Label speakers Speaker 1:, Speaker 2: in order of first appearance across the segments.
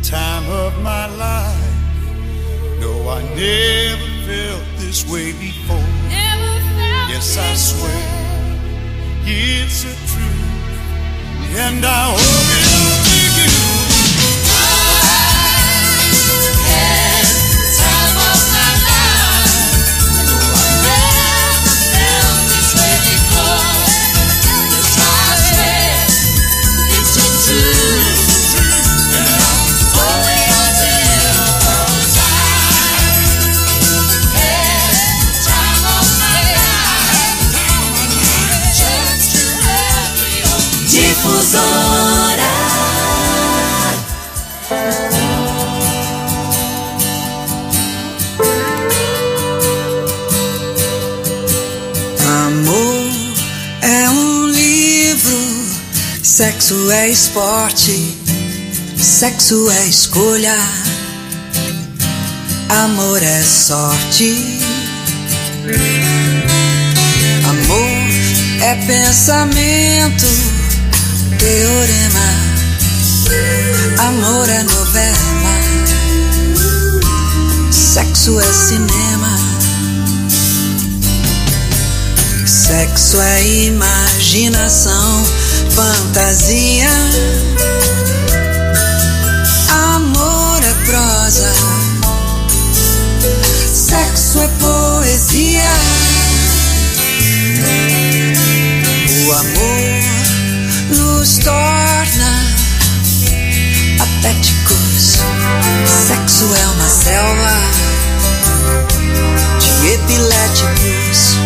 Speaker 1: time of my life. No, I never felt this way before. Yes, I swear it's a truth, and I owe it all to you.
Speaker 2: Difusora.
Speaker 3: Amor é um livro, sexo é esporte, sexo é escolha, amor é sorte. Amor é pensamento, teorema, amor é novela, sexo é cinema, sexo é imaginação, fantasia, amor é prosa, sexo é poesia. O amor nos torna patéticos. Sexo é uma selva de epiléticos.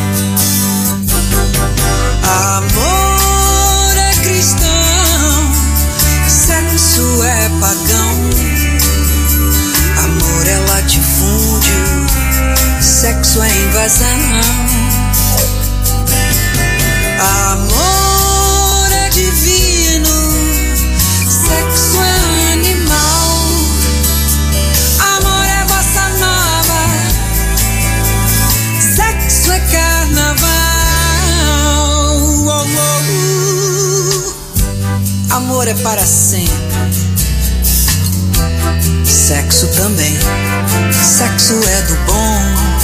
Speaker 3: Amor é cristão, sexo é pagão. Amor é latifúndio, sexo é invasão. Amor é divino, sexo é animal. Amor é bossa nova, sexo é carnaval. Oh, oh, Amor é para sempre, sexo também. Sexo é do bom,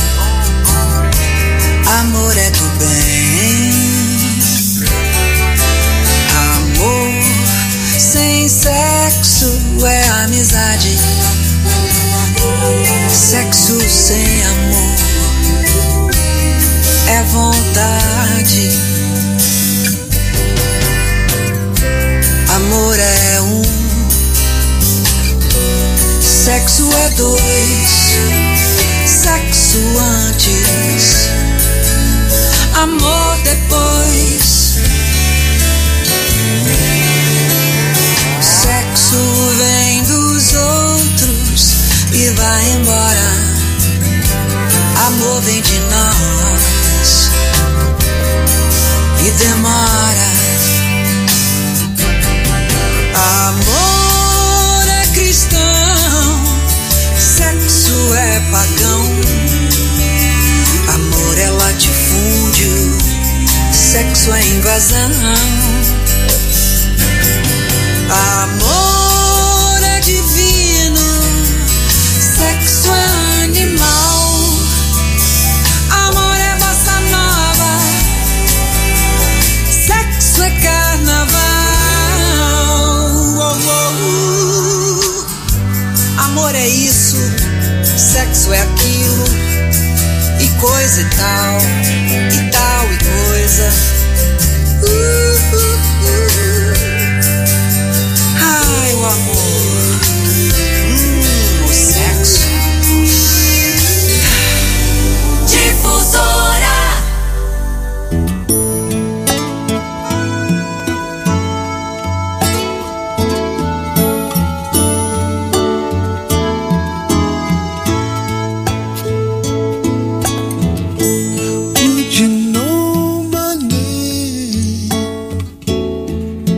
Speaker 3: amor é do bem. Sem sexo é amizade, sexo sem amor é vontade. Amor é um, sexo é dois, sexo antes, amor depois. Sexo vem dos outros e vai embora. Amor vem de nós e demora. Amor é cristão, sexo é pagão. Amor é latifúndio, sexo é invasão. Amor é divino, sexo é animal. Amor é bossa nova, sexo é carnaval. Oh, oh. Amor é isso, sexo é aquilo, e coisa e tal e coisa. Ai, o amor, o sexo.
Speaker 2: Difusora.
Speaker 1: Would you know my name?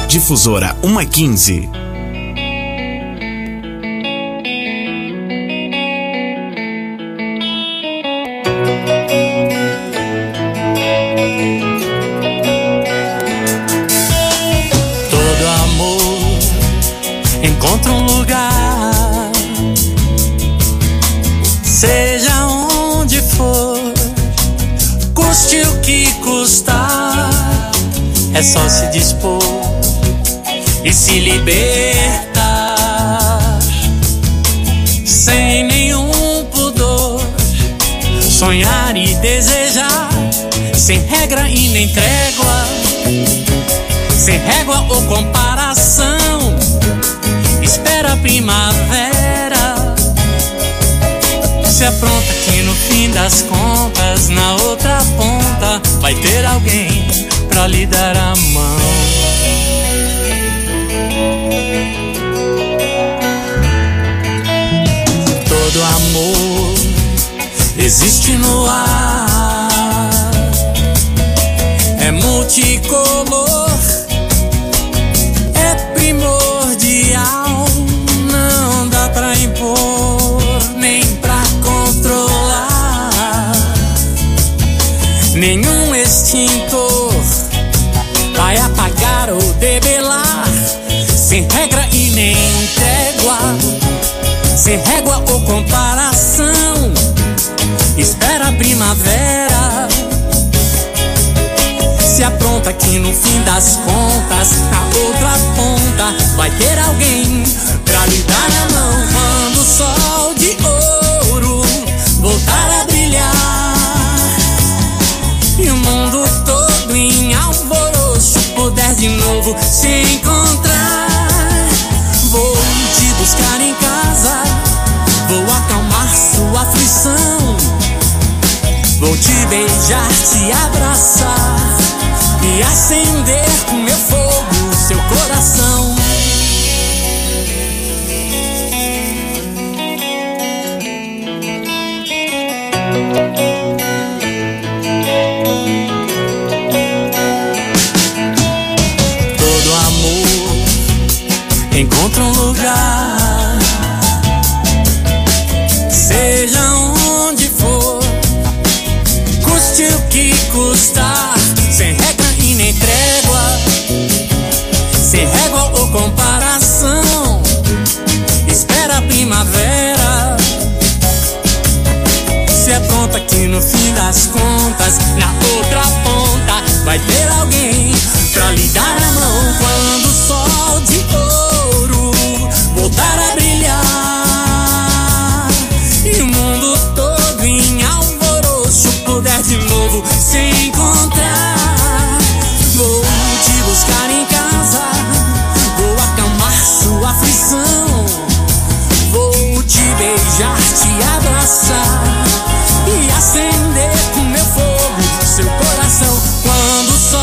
Speaker 2: Difusora 1:15.
Speaker 4: Todo amor encontra um lugar, seja onde for, custe o que custar. É só se dispor e se libertar, sem nenhum pudor, sonhar e desejar, sem regra e nem trégua, sem régua ou comparação. Espera a primavera, se apronta que no fim das contas, na outra ponta, vai ter alguém pra lhe dar a mão. Todo amor existe no ar, é multicolor, é primordial, não dá pra impor, nem pra controlar. Nenhum extintor vai apagar ou debelar, sem regra e nem trégua, sem régua ou comparação. Espera a primavera, se apronta que no fim das contas, na outra ponta, vai ter alguém pra lhe dar a mão. Quando o sol de ouro voltar a brilhar e o mundo todo em alvoroço puder de novo se encontrar, vou te buscar em casa, vou acalmar sua aflição, vou te beijar, te abraçar e acender com meu fogo seu coração. Todo amor encontra um lugar, seja onde for, custe o que custar, sem regra e nem trégua, sem régua ou comparação. Espera a primavera, se apronta que no fim das contas, na outra ponta, vai ter alguém pra lhe dar a mão. Quando o sol de ouro voltar a brilhar e o mundo todo em alvoroço puder de novo se encontrar, vou te buscar em casa, vou acalmar sua aflição, vou te beijar, te abraçar e acender com meu fogo seu coração. Quando o sol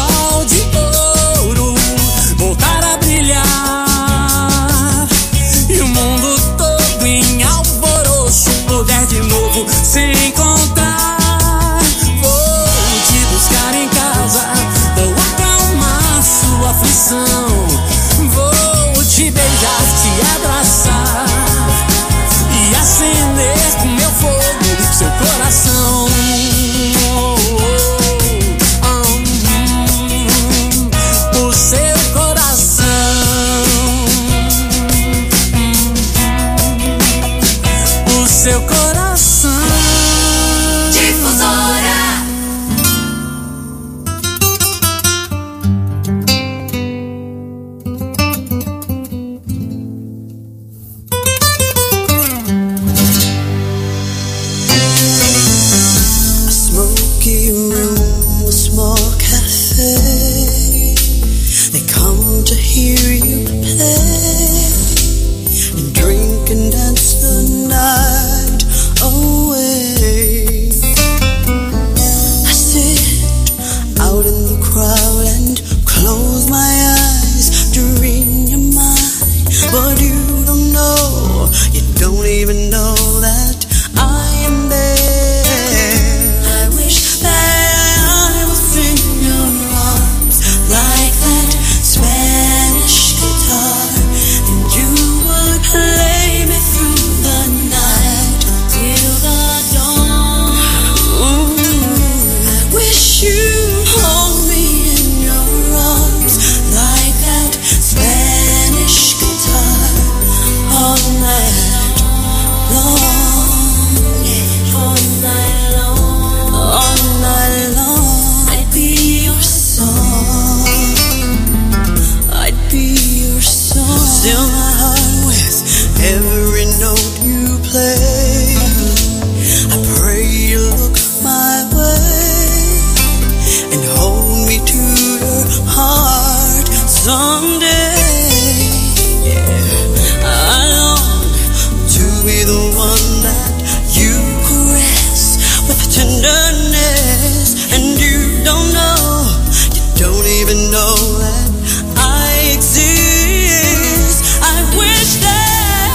Speaker 3: don't even know that I exist. I wish that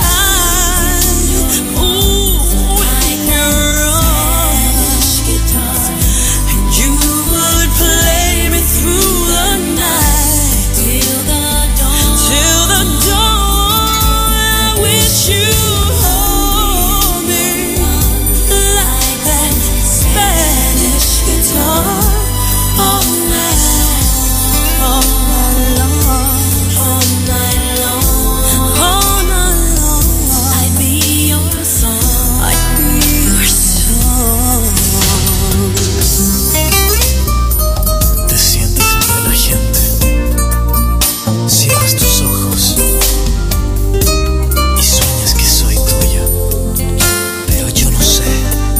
Speaker 3: in your arms, and you would play me through the night till the dawn. I wish you hold me like that Spanish guitar all night long, all night long. I'd be your song, I'd be your song.
Speaker 5: Te sientes entre la gente, cierras tus ojos y sueñas que soy tuya, pero yo no sé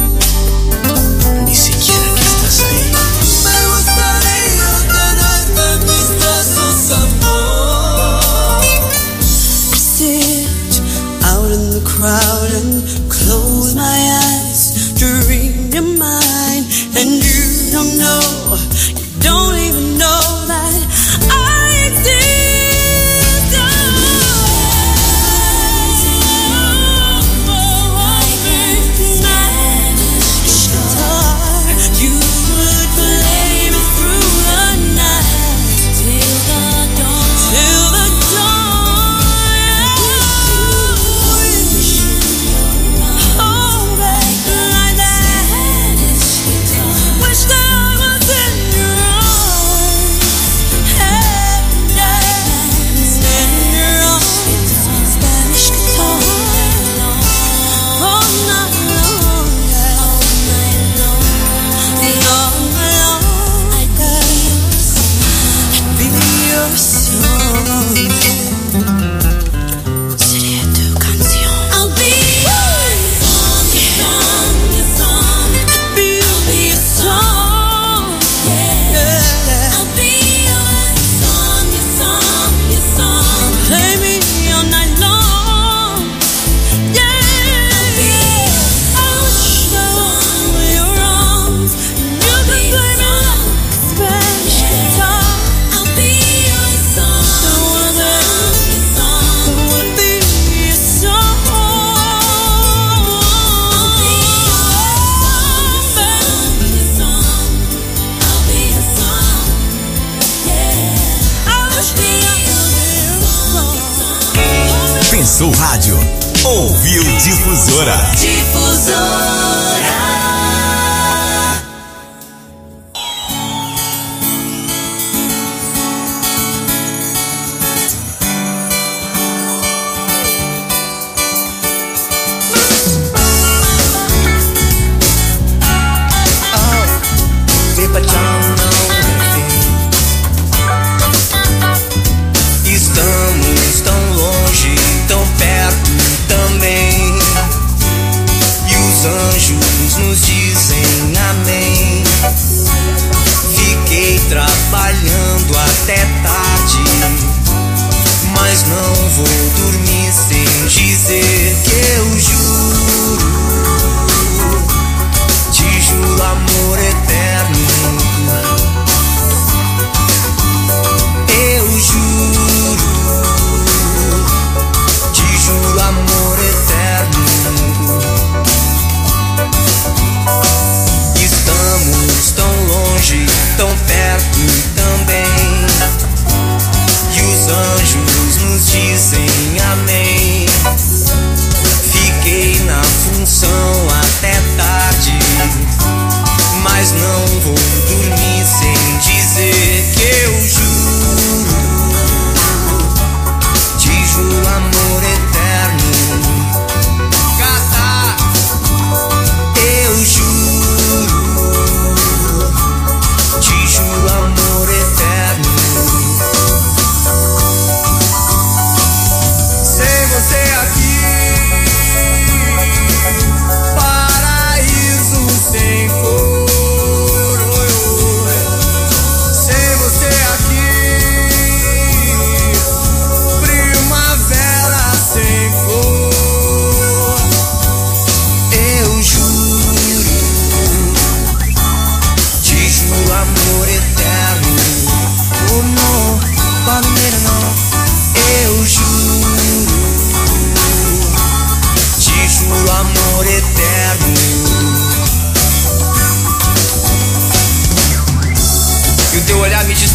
Speaker 5: ni siquiera que estás ahí.
Speaker 3: Me gustaría tenerte en mis brazos, amor. Sit out in the crowd and close my eyes to read your mind, and you don't know, you don't even know that I exist. You would play me through the night till the dawn. Oh, baby, like that. Wish that I was in your arms. Hey, yeah, in your arms. Spanish guitar all night long, yeah. All night long. I'd be your song. Sería tu canción. I'll be your song, your song. I'll be your song. Yeah. I'll be your song, your song. Play me all night long. Yeah. I wish I was in your arms, and you could play me like Spanish guitar. I'll be your song, your song. I wanna be your song. I'll be your song, I'll be your song. Yeah. I wish I was your song.
Speaker 2: Pensou Rádio. Ouviu Difusora.
Speaker 3: Difusora.
Speaker 6: Estamos tão longe, tão perto também. E os anjos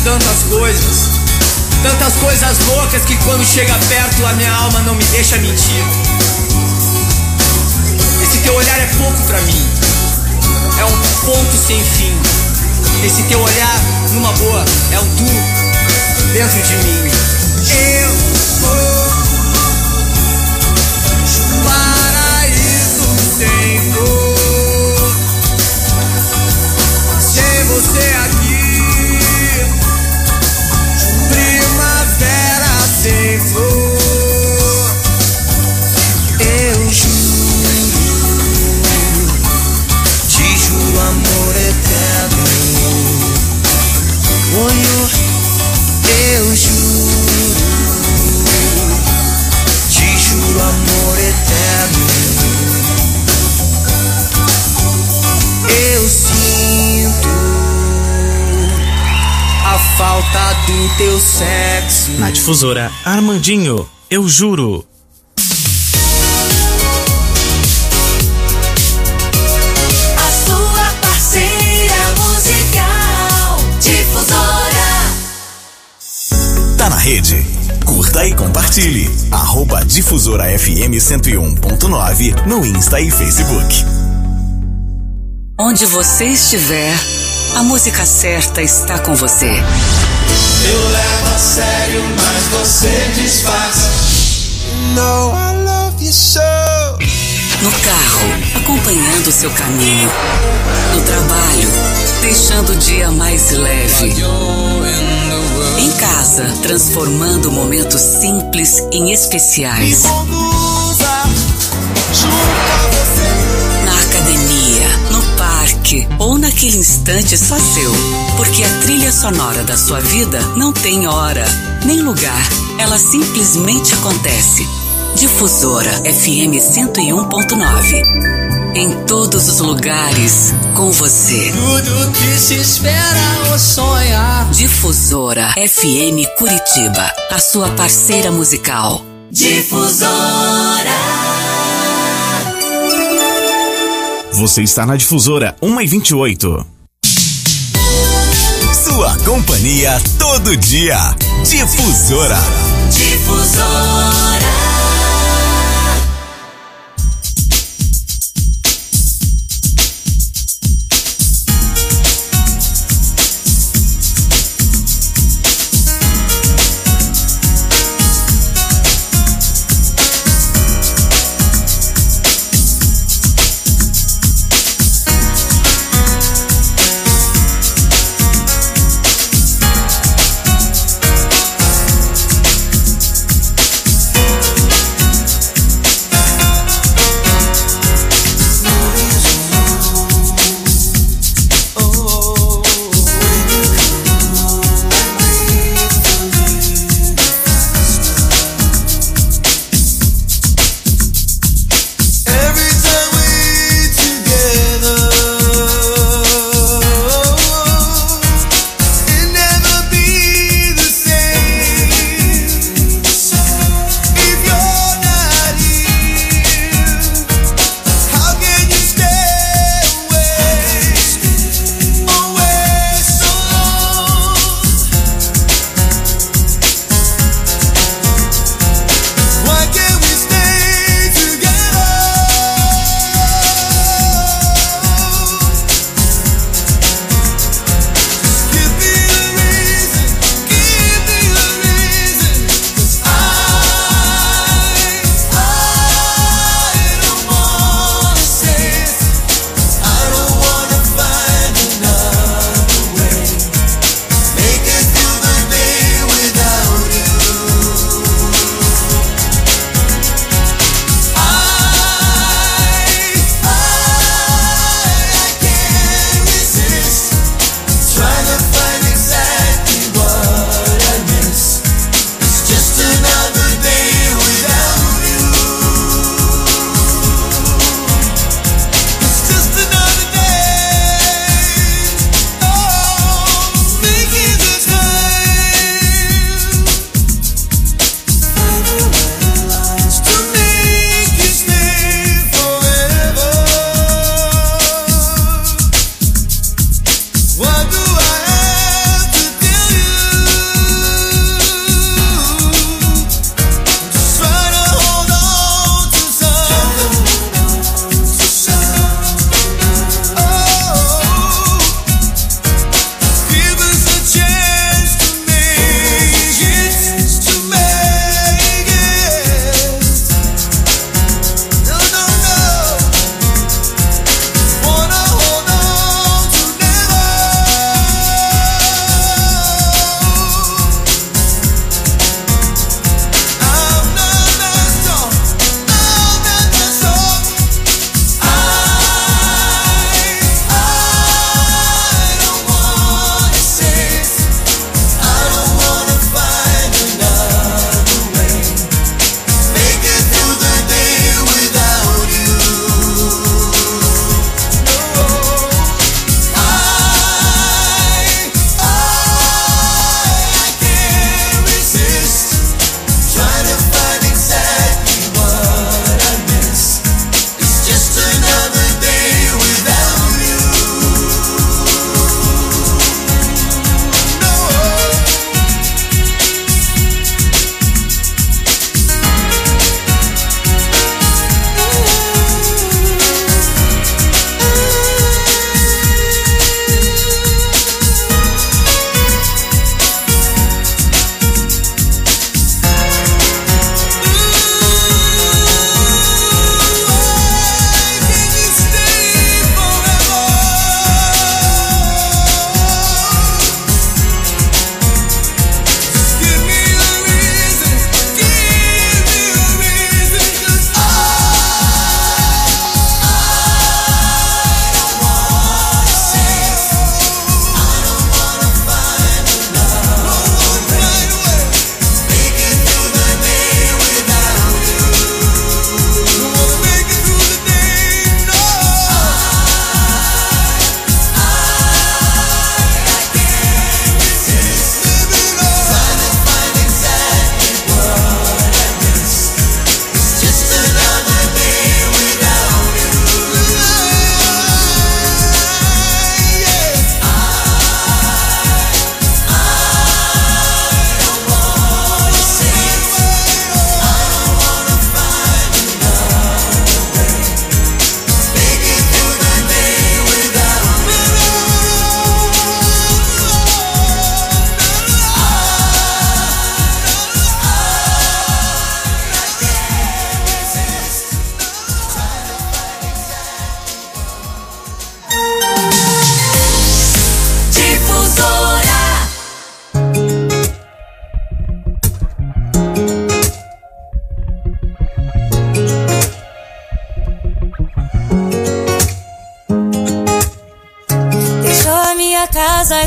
Speaker 6: Tantas coisas loucas que quando chega perto a minha alma não me deixa mentir. Esse teu olhar é pouco pra mim, é um ponto sem fim. Esse teu olhar, numa boa, é um tu dentro de mim. Eu vou paraíso sem dor, sem você aqui, primavera sem flor. Eu juro, te juro amor eterno. Eu juro, te juro amor eterno. Eu sinto a falta do teu sexo.
Speaker 7: Na Difusora, Armandinho, eu juro.
Speaker 3: A sua parceira musical, Difusora.
Speaker 2: Tá na rede? Curta e compartilhe. @Difusora FM 101.9 no Insta e Facebook.
Speaker 8: Onde você estiver, a música certa está com você.
Speaker 1: Eu levo a sério, mas você disfarça. No, I love you so.
Speaker 8: No carro, acompanhando o seu caminho. No trabalho, deixando o dia mais leve. Em casa, transformando momentos simples em especiais. Na academia, no parque ou naquele instante só seu. Porque a trilha sonora da sua vida não tem hora, nem lugar. Ela simplesmente acontece. Difusora FM 101.9. Em todos os lugares, com você.
Speaker 4: Tudo que se espera ou sonha.
Speaker 8: Difusora FM Curitiba, a sua parceira musical.
Speaker 3: Difusora.
Speaker 7: Você está na Difusora 1h28.
Speaker 2: Sua companhia todo dia. Difusora.
Speaker 3: Difusora.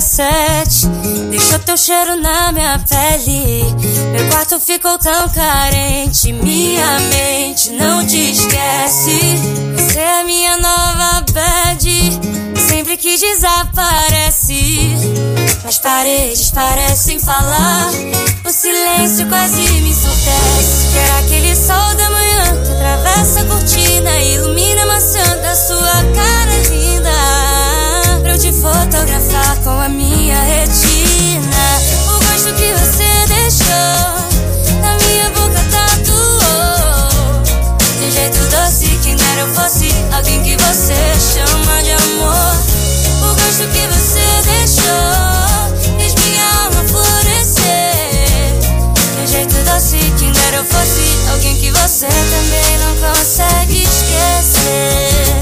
Speaker 3: 7 deixou teu cheiro na minha pele. Meu quarto ficou tão carente, minha mente não te esquece. Você é minha nova bad, sempre que desaparece. As paredes parecem falar, o silêncio quase me ensurdece. Quero aquele sol da manhã que atravessa a cortina e ilumina a maçã da sua cara linda, pra eu te fotografar com a minha retina. O gosto que você deixou na minha boca tatuou, de um jeito doce que não era eu fosse alguém que você chama de amor. O gosto que você deixou fez minha alma florescer, de um jeito doce que não era eu fosse alguém que você também não consegue esquecer.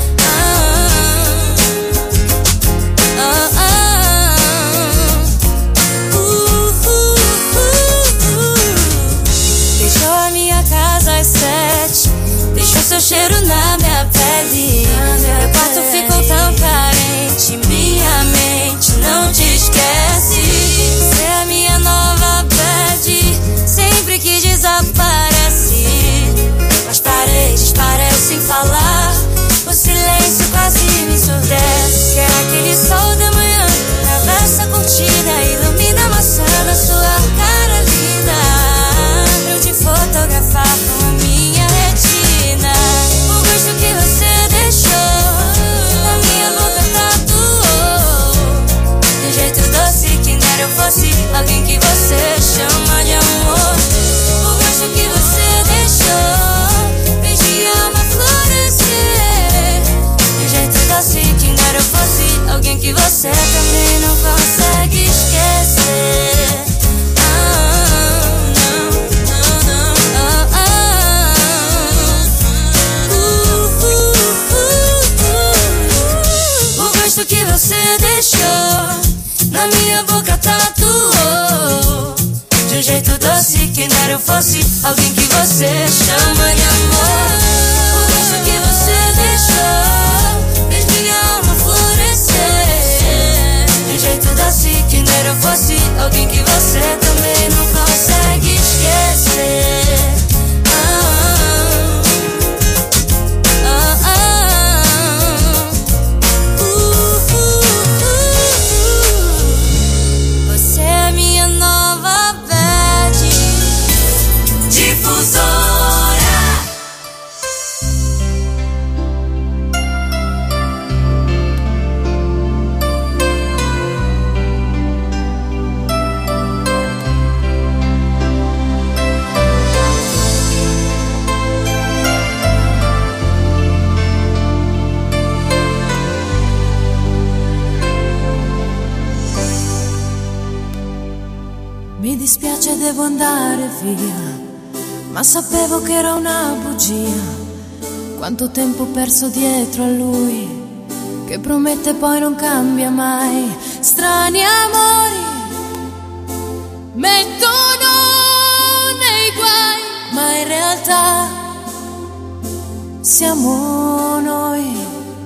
Speaker 3: Deixou a minha casa às 7, deixou seu cheiro na minha pele. Meu quarto ficou tão carente, minha mente não te esquece. Você é a minha nova bad, sempre que desaparece. As paredes parecem falar, o silêncio quase me ensurdece. Quero aquele sol da manhã que atravessa a cortina e ilumina a maçã da sua cara linda, pra eu te fotografar com a minha retina. O gosto que você deixou na minha boca tatuou, de um jeito doce que não era eu fosse alguém que você chama de amor. O gosto que você deixou fez minha alma florescer, de um jeito doce que não era eu fosse alguém que você também não consegue esquecer. O gosto que você deixou na minha boca tatuou, de um jeito doce que não era eu fosse alguém que você chama de amor. O gosto que você deixou fez minha alma florescer, de um jeito doce que não era eu fosse alguém que você também não consegue esquecer. Você é minha nova bad, difusora.
Speaker 9: Mi dispiace, devo andare via, ma sapevo che era una bugia. Quanto tempo perso dietro a lui, che promette poi non cambia mai. Strani amori mettono nei guai, ma in realtà siamo noi.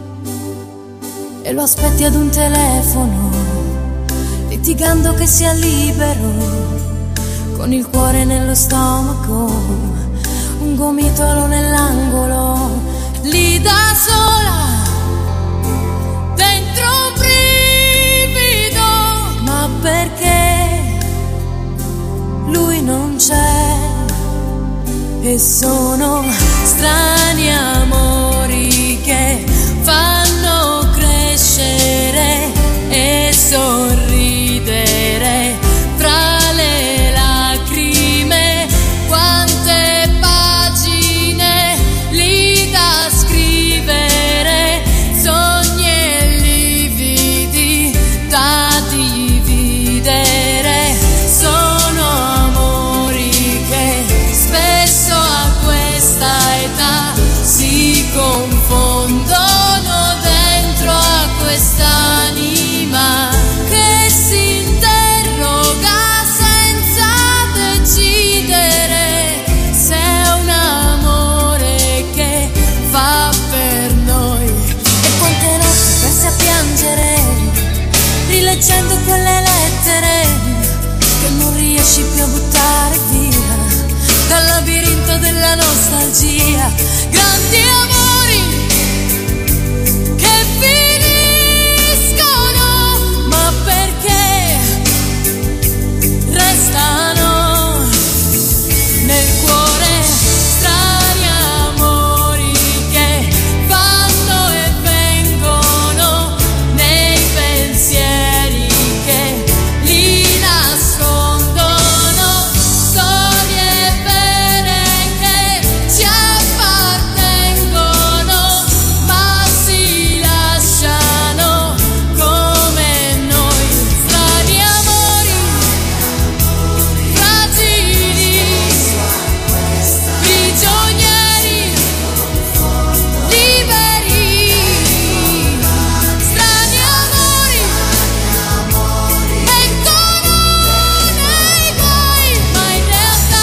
Speaker 9: E lo aspetti ad un telefono, litigando che sia libero, con il cuore nello stomaco, un gomitolo nell'angolo, lì da sola, dentro un brivido. Ma perché lui non c'è? E sono strani amori che fanno crescere e sorridere fra le lacrime. Quante pagine lì da scrivere, sogni e lividi da dividere. Sono amori che spesso a questa età si nostalgia, grandi amori che finiscono, ma perché restano nel cuore strani amori che vanno e vengono nei pensieri che li nascondono, storie vere che ci appartengono ma si lasciano come noi, strani amori fragili, prigionieri liberi, strani amori vengono nei guai, ma in realtà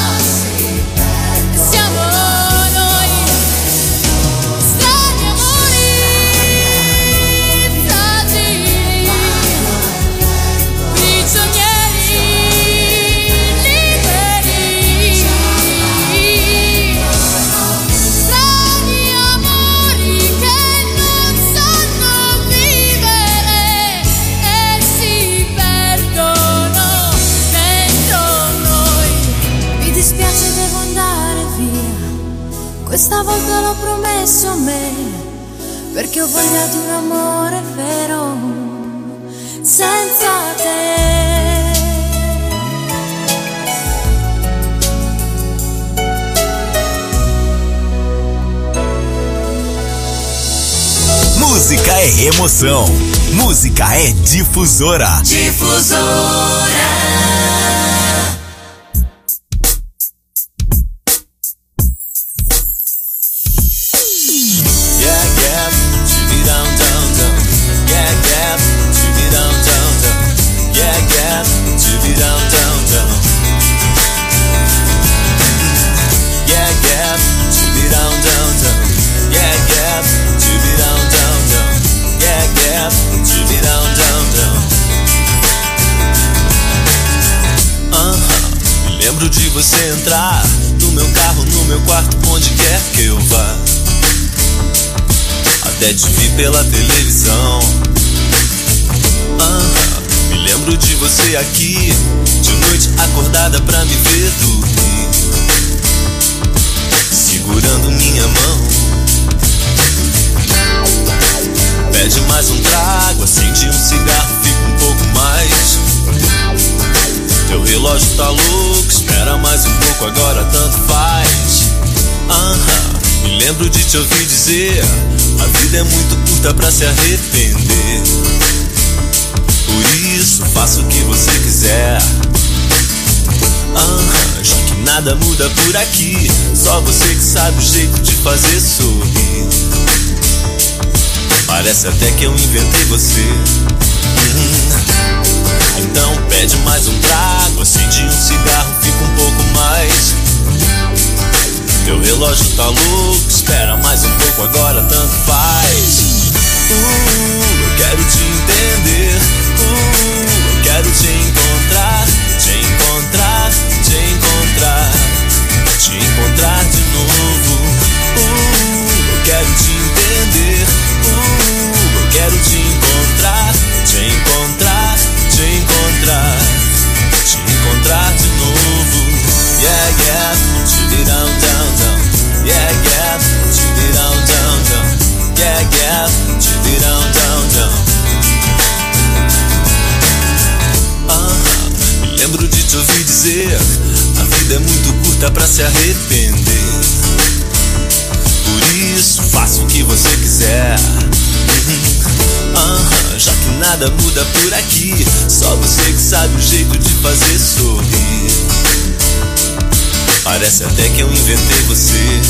Speaker 9: siamo noi, strani amori fragili, prigionieri liberi, strani amori che non sanno vivere e si perdono dentro noi. Mi dispiace, devo andare via, questa volta l'ho promesso a me, perché ho voglia di un amore vero senza te.
Speaker 2: Música é emoção. Música é difusora.
Speaker 1: Yeah, yeah, choo-dee-dum, dum, dum. Yeah, yeah, choo-dee-dum, dum, dum. Yeah, yeah, choo-dee-dum, dum, dum. Yeah, yeah, choo-dee-dum, dum, dum. Yeah, yeah, choo-dee-dum, dum, dum. Yeah, yeah, choo-dee-dum, dum, dum. Me lembro de você entrar no meu carro, no meu quarto, onde quer que eu vá. Até te vi pela televisão. Me lembro de você aqui, de noite acordada pra me ver dormir, segurando minha mão. Pede mais um trago, acende um cigarro, fica um pouco mais. Teu relógio tá louco, espera mais um pouco, agora tanto faz. Me lembro de te ouvir dizer: a vida é muito curta pra se arrepender, por isso faça o que você quiser. Já que nada muda por aqui, só você que sabe o jeito de fazer sorrir. Parece até que eu inventei você. Então pede mais um trago, acende um cigarro, fica um pouco mais. Teu relógio tá louco, espera mais um pouco, agora tanto faz. Eu quero te entender, eu quero te encontrar, te encontrar, te encontrar, te encontrar de novo. Eu quero te entender, eu quero te encontrar, te encontrar, te encontrar, te encontrar de novo. Yeah, yeah, choo-dee-dum, dum, dum. Yeah, yeah, choo-dee-dum, dum, dum. Yeah, yeah, choo-dee-dum, dum, dum. Me lembro de te ouvir dizer: a vida é muito curta pra se arrepender, por isso faça o que você quiser. Já que nada muda por aqui, só você que sabe o jeito de fazer sorrir. Parece até que eu inventei você,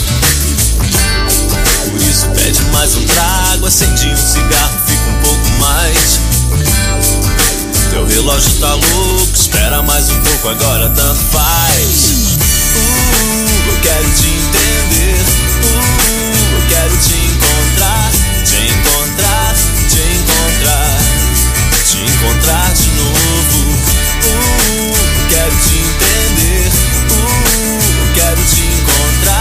Speaker 1: por isso pede mais um trago, acende um cigarro, fica um pouco mais. Teu relógio tá louco, espera mais um pouco, agora tanto faz. Eu quero te entender, eu quero te encontrar, te encontrar, te encontrar, te encontrar de novo. Eu quero te entender, eu quero te encontrar.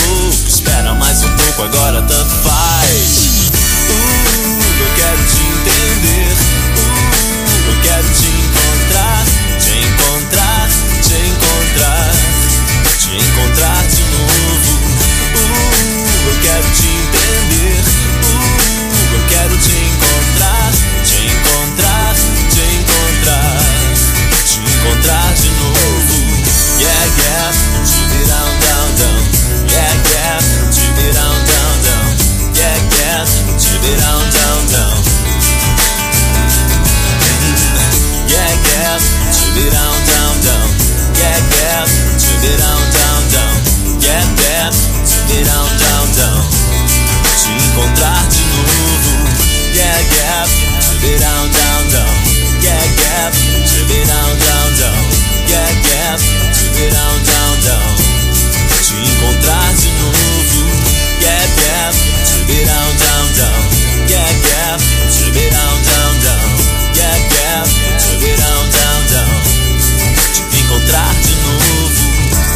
Speaker 10: pouco, espera mais um pouco, agora tanto faz. Eu quero te entender, eu quero te encontrar, te encontrar, te encontrar, te encontrar de novo. Eu quero te entender, eu quero te encontrar, te encontrar, te encontrar, te encontrar de novo. Yeah, yeah, to down, down, down. Yeah, yeah, to down, down, down. Yeah, yeah, to down, down, down. Yeah, yeah, to down, down, down. Yeah, yeah, to down, down, down. Yeah, yeah, to down, down, down. Te encontrar de novo. Yeah, yeah, to down, down, down. Yeah, yeah, to down, down, down. Yeah, yeah, to down, down, down. Te encontrar de novo. Yeah, yeah, to down, down, down. Yeah, yeah, to down, down, down. Yeah, yeah, to down, down, down. Te encontrar de novo.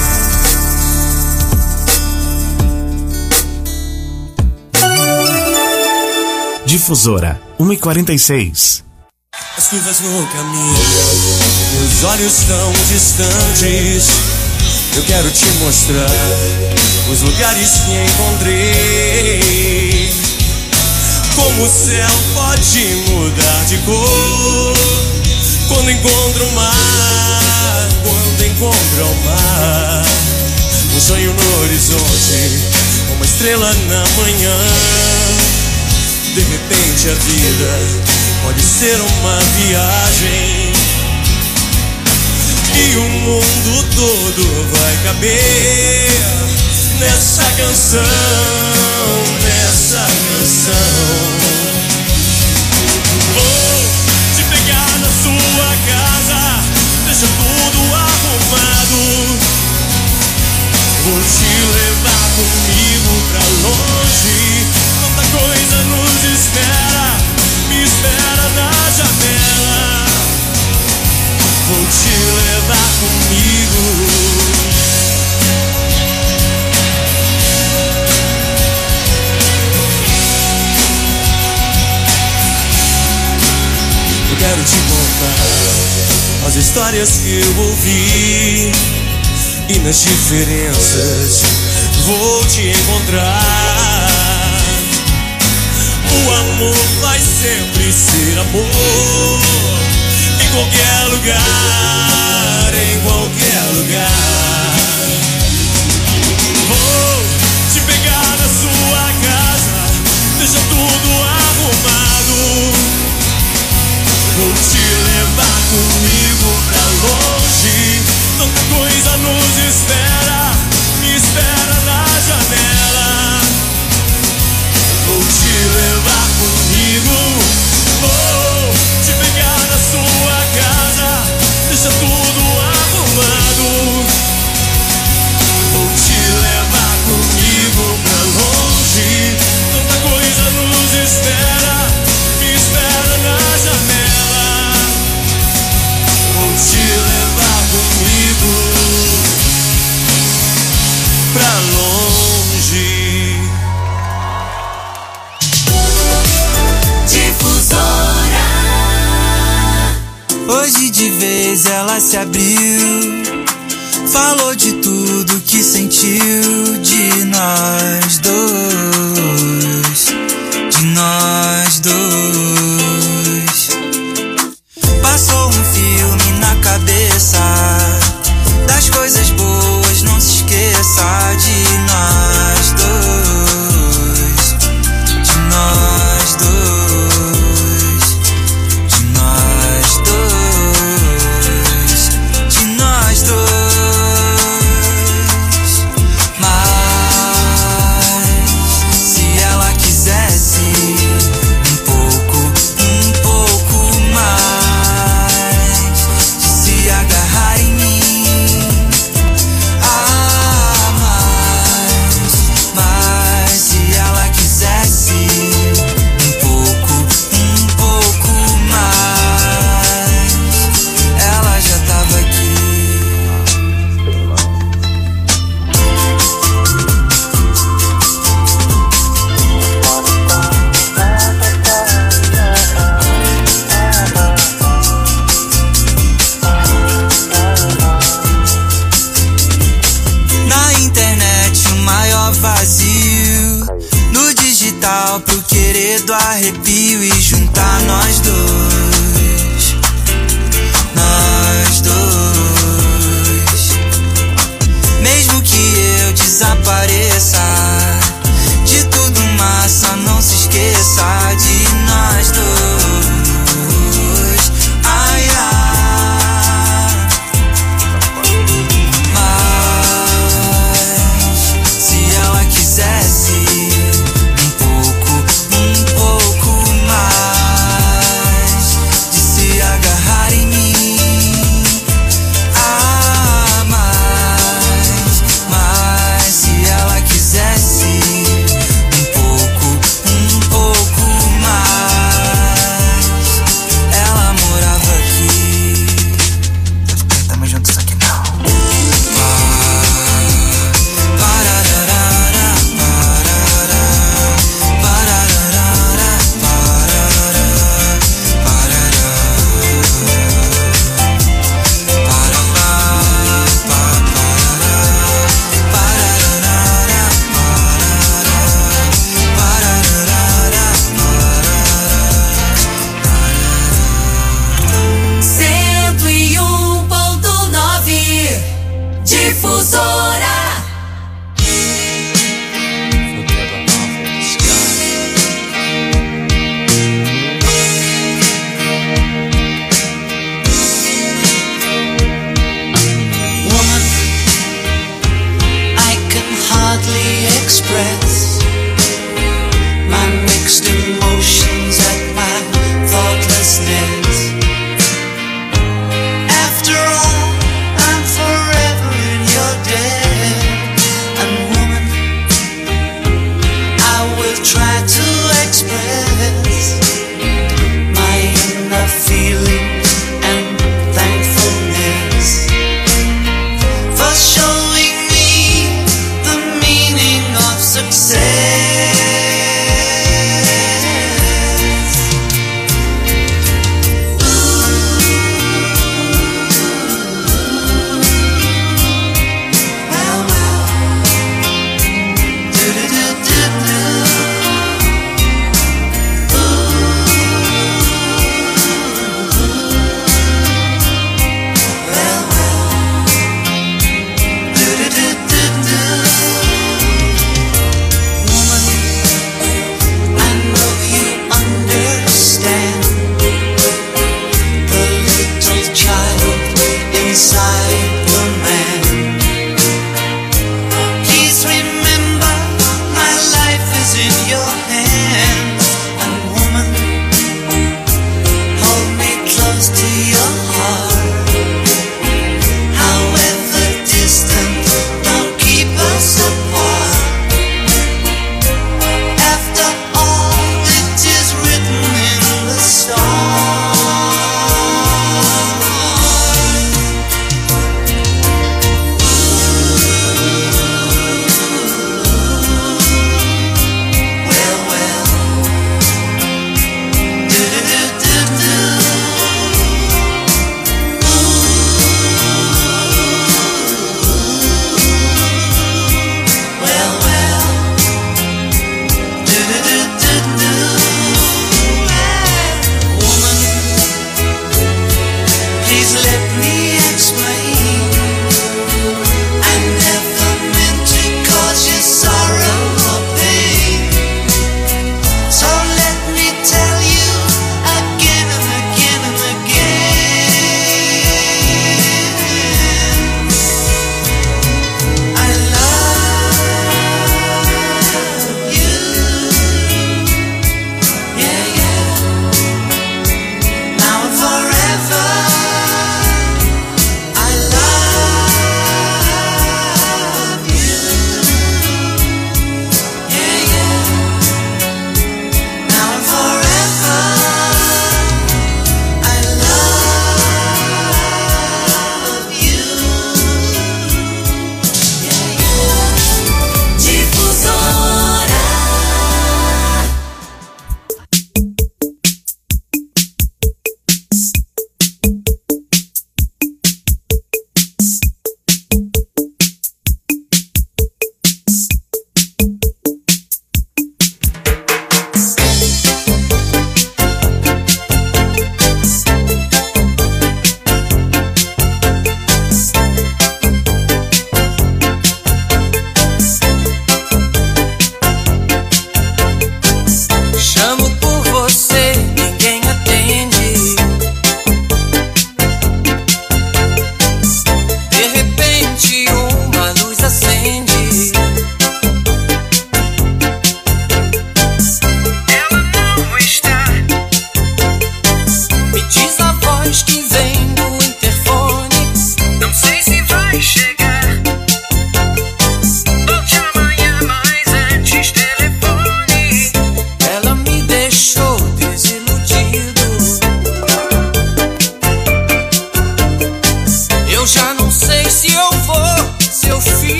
Speaker 7: Difusora 1h46.
Speaker 1: As curvas no caminho, meus olhos tão distantes. Eu quero te mostrar os lugares que encontrei. Como o céu pode mudar de cor quando encontra o mar, quando encontra o mar. Um sonho no horizonte, uma estrela na manhã. De repente a vida pode ser uma viagem e o mundo todo vai caber nessa canção, nessa canção. Vou te pegar na sua casa, deixa tudo arrumado. Vou te levar comigo pra longe, tanta coisa nos espera, me espera na janela. Vou te levar comigo. Eu quero te contar as histórias que eu ouvi, e nas diferenças vou te encontrar. O amor vai sempre ser amor, em qualquer lugar, em qualquer lugar. Vou te pegar na sua casa, deixa tudo arrumado. Vou te levar comigo pra longe, tanta coisa nos espera, me espera na janela. Vou te levar comigo, vou te pegar na sua casa, deixa tudo arrumado. Vou te levar comigo pra longe, tanta coisa nos espera, me espera na janela. Vou te levar comigo pra longe.
Speaker 3: Difusora.
Speaker 11: Hoje de vez ela se abriu, falou de tudo que sentiu, de nós dois, de nós dois. Passou um filme na cabeça, das coisas boas não se esqueça, de nós dois, de nós dois, de nós dois, de nós dois. Mas vazio. No digital pro querer do arrepio e juntar nós dois. Nós dois. Mesmo que eu desapareça de tudo massa, não se esqueça de nós dois. Ai, ai. Mas se ela quisesse um pouco mais de se agarrar em mim. Ah, mas se ela quisesse um pouco mais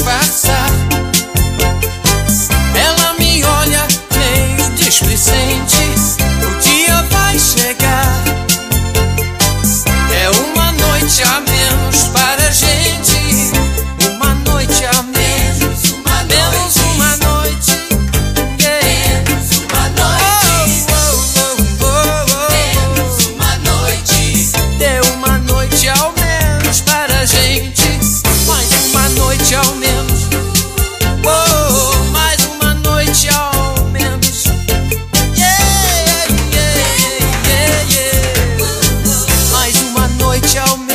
Speaker 12: disfarçar. Ela me olha meio displicente. O dia vai chegar. É uma noite a menos para a gente. Uma noite a menos. Menos uma noite. Yeah. Menos uma noite. Menos uma noite. Deu uma noite ao menos para a gente. Mais uma noite ao menos. Oh, mais uma noite ao menos. Yeah, yeah, yeah, yeah. Mais uma noite ao menos.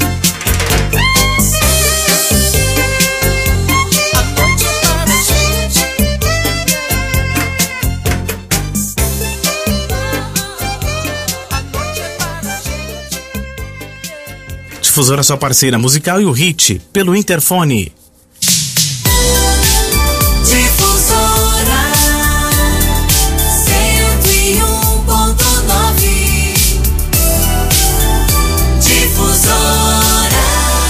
Speaker 12: A noite para a gente. A noite para a gente.
Speaker 7: Difusora, sua parceira musical, e o hit pelo interfone.
Speaker 3: Difusora 101.9. Difusora.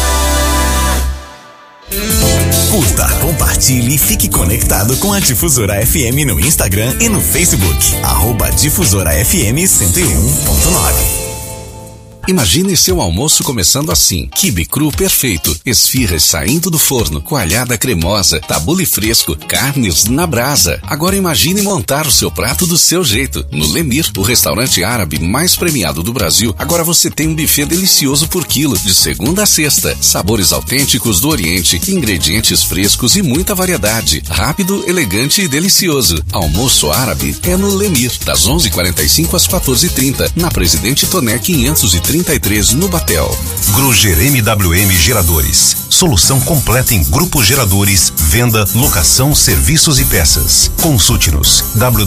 Speaker 2: Curta, compartilhe e fique conectado com a Difusora FM no Instagram e no Facebook. @Difusora FM 101.9.
Speaker 13: Imagine seu almoço começando assim: quibe cru perfeito, esfirras saindo do forno, coalhada cremosa, tabule fresco, carnes na brasa. Agora imagine montar o seu prato do seu jeito. No Lemir, o restaurante árabe mais premiado do Brasil, agora você tem um buffet delicioso por quilo, de segunda a sexta. Sabores autênticos do Oriente, ingredientes frescos e muita variedade. Rápido, elegante e delicioso. Almoço árabe é no Lemir, das 11h45 às 14h30, na Presidente Toné 533, no Batel.
Speaker 14: Gruger MWM Geradores. Solução completa em grupos geradores, venda, locação, serviços e peças. Consulte-nos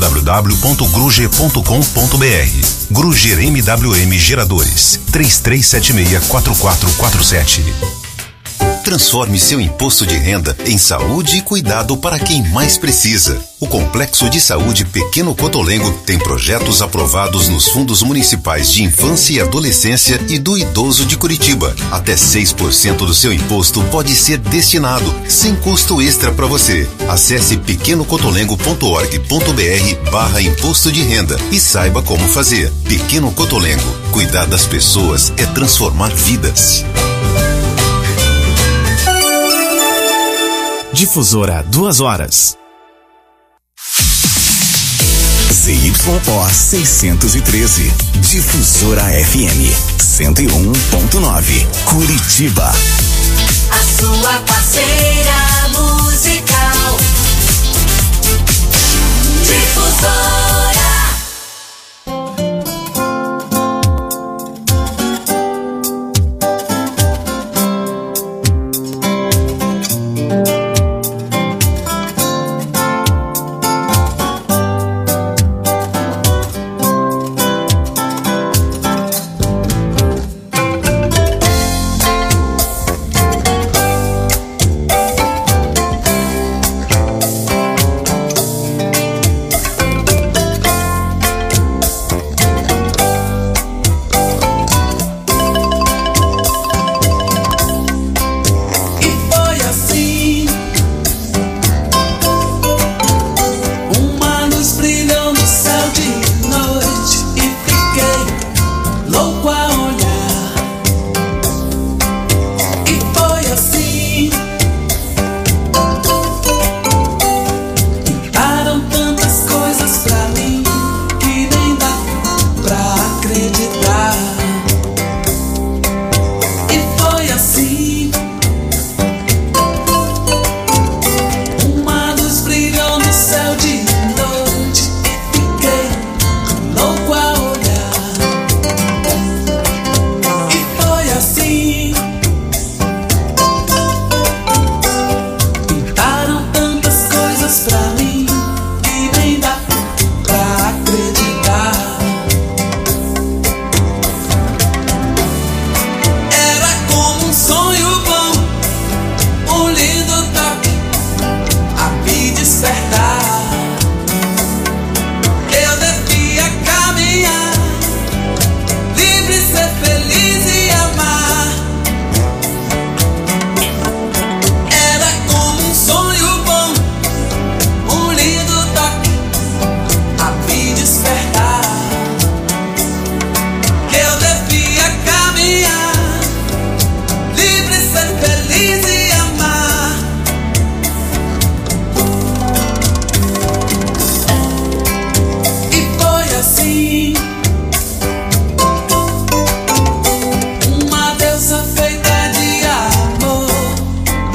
Speaker 14: www.gruger.com.br. Gruger MWM Geradores. 3376-4447. Transforme seu imposto de renda em saúde e cuidado para quem mais precisa. O Complexo de Saúde Pequeno Cotolengo tem projetos aprovados nos fundos municipais de infância e adolescência e do idoso de Curitiba. Até 6% do seu imposto pode ser destinado, sem custo extra para você. Acesse pequenocotolengo.org.br/imposto de renda e saiba como fazer. Pequeno Cotolengo. Cuidar das pessoas é transformar vidas.
Speaker 7: Difusora, 2 horas.
Speaker 2: ZYO 613. Difusora FM 101.9. Curitiba.
Speaker 3: A sua parceira.